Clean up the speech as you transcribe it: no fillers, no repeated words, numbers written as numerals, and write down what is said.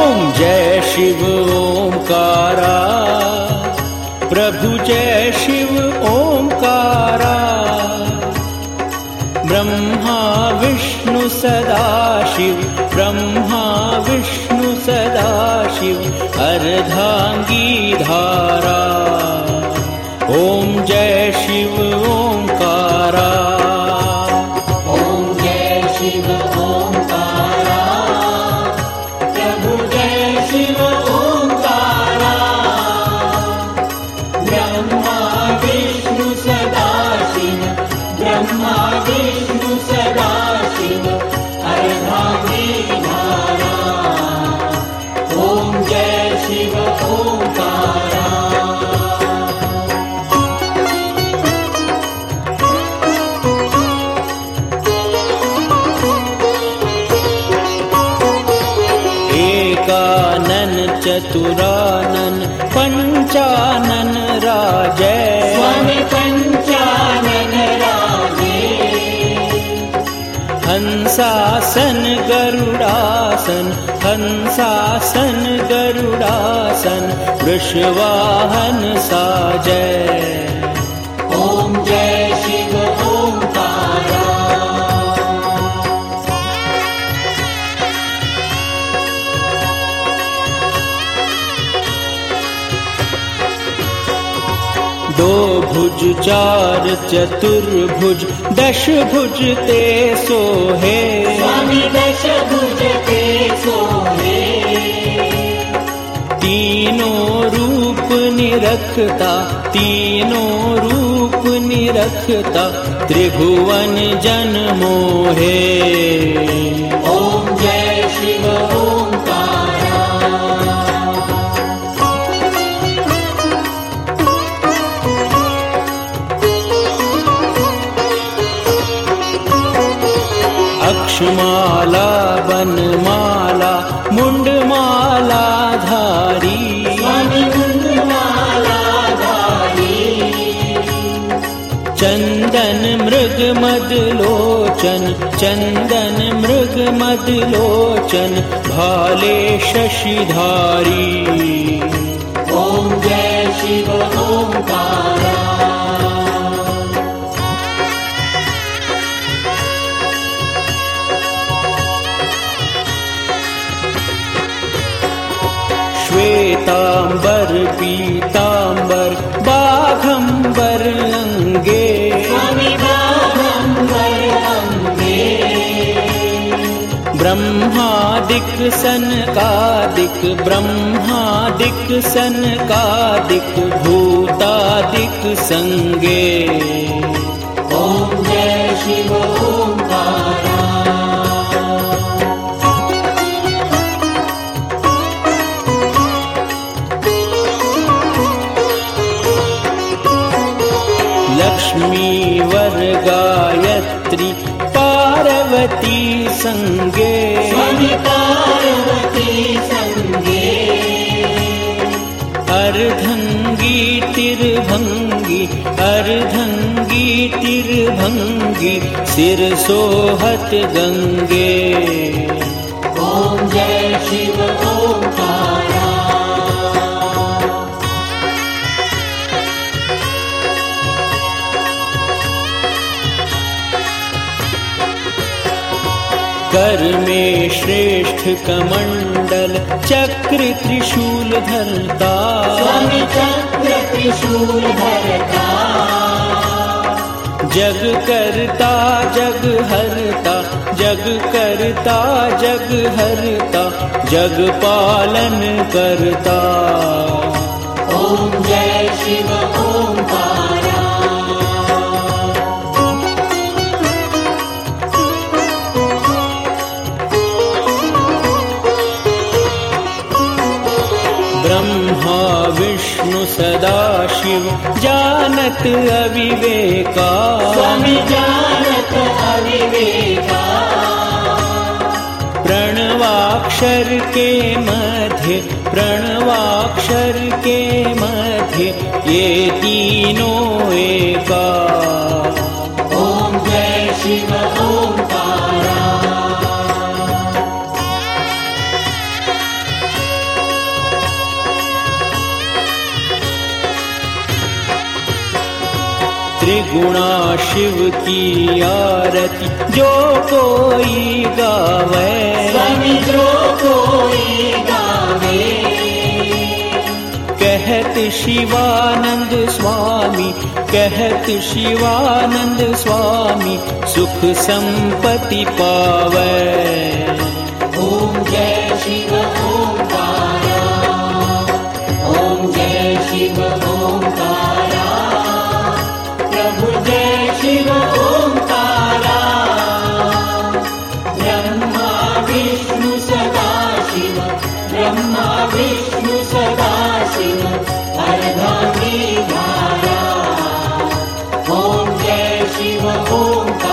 जय शिव ओंकारा, प्रभु जय शिव ओंकारा। ब्रह्मा विष्णु सदाशिव, ब्रह्मा विष्णु सदाशिव, अर्धांगी धारा। ओम जय शिव ओंकारा, ओम जय शिव ओंकारा, प्रभु जय शिव ओंकारा। ब्रह्मा विष्णु सदाशिव, ब्रह्मा विष्णु सदाशिव, अर्धांगी धारा। ओम जय शिव ओंकारा। एकानन चतुरानन पंचानन राजय, स्वामी पंचानन राजे। हंसासन गरुडासन, हंसासन गरुडासन, वृषवाहन साजय। ओम जय शिव ओंकारा। दो भुज चार चतुर्भुज, दश भुज ते सोहे। स्वामी दश भुज ते सोहे। तीनों रूप निरखता, तीनों रूप निरखता, त्रिभुवन जन मोहे। ओम जय शिव ओंकारा। अक्षमाला वनमाला मुंडमाला धारी, स्वामी मुंडमाला धारी। चंदन मृग मदलोचन, चंदन मृग मदलोचन, भाले शशिधारी। ओम जय शिव ओंकारा। श्वेतांबर पीतांबर बाघंबर अंगे, स्वामी बाघंबर अंगे। ब्रह्मादिक सनकादिक, ब्रह्मादिक सनकादिक, भूतादिक संगे। ओम जय शिव ओंकारा। लक्ष्मी वर गायत्री पार्वती संगे, स्वामी पार्वती संगे। अर्धंगी तिरभंगी, अर्धंगी तिरभंगी, सिर सोहत गंगे। ओम जय शिव ओंकारा। कर में श्रेष्ठ कमंडल चक्र त्रिशूल धरता, स्वामी चक्र त्रिशूल धरता। जग करता जग हरता, जग करता जग हरता, जग पालन करता। ओम जय शिव ओंकारा। ब्रह्मा विष्णु सदाशिव जानत अविवेका, स्वामी जानत अविवेका। प्रणवाक्षर के मध्य, प्रणवाक्षर के मध्य, ये तीनों एका। ओम जय शिव ओंकारा। त्रिगुणा शिव की आरती जो कोई गावे, स्वामी जो कोई गावे। कहत शिवानंद स्वामी, कहत शिवानंद स्वामी, सुख संपत्ति पावे। ओम जय शिव ओंकारा, ओम जय शिव ओंकारा, प्रभु जय शिव ओंकारा। ब्रह्मा विष्णु सदा शिव, ब्रह्मा विष्णु सदा शिव, अर्धांगी धारा। ओम जय शिव ओंकारा।